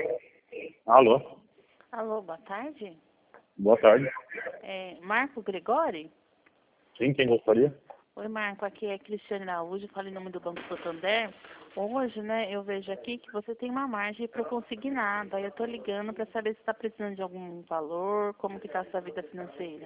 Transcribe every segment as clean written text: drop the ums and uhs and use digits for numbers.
Alô? Alô, boa tarde. Boa tarde. Marco Gregori? Sim, quem gostaria? Oi, Marco, aqui é Cristiane Araújo, falo em nome do Banco Santander. Hoje, né, eu vejo aqui que você tem uma margem para consignada. Eu estou ligando para saber se está precisando de algum valor, como que está a sua vida financeira.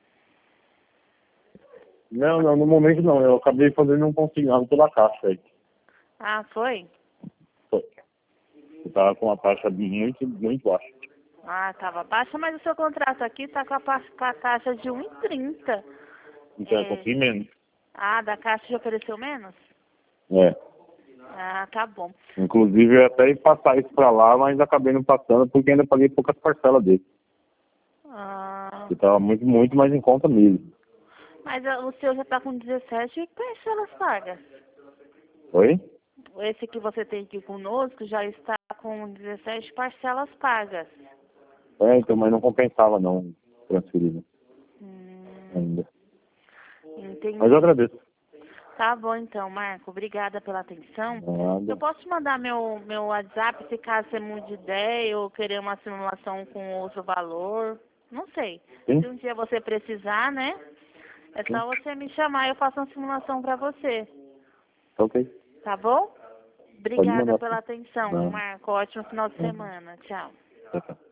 Não, no momento não. Eu acabei fazendo um consignado pela Caixa aí. Ah, foi? Foi. Eu tava com uma taxa muito, muito baixa. Ah, estava baixa, mas o seu contrato aqui está com a taxa de 1,30. Então eu consegui menos. Ah, da Caixa já ofereceu menos? É. Ah, tá bom. Inclusive eu até ia passar isso pra lá, mas acabei não passando porque ainda paguei poucas parcelas dele. Ah, Que tava muito, muito mais em conta mesmo. mas o seu já está com 17 parcelas pagas. Oi? Esse que você tem aqui conosco já está com 17 parcelas pagas. Então, mas não compensava não transferir né, Hum, ainda. Mas eu entendi. agradeço. Tá bom então, Marco. Obrigada pela atenção. Eu Nada. posso te mandar meu WhatsApp se caso você mude de ideia ou querer uma simulação com outro valor. Não sei. Sim? Se um dia você precisar, né? É Sim. só você me chamar e eu faço uma simulação para você. Tá ok. Tá bom? Pode Obrigada mandar. pela atenção, Não. Marco. Ótimo final de Não. semana. Tchau. Tchau, tchau.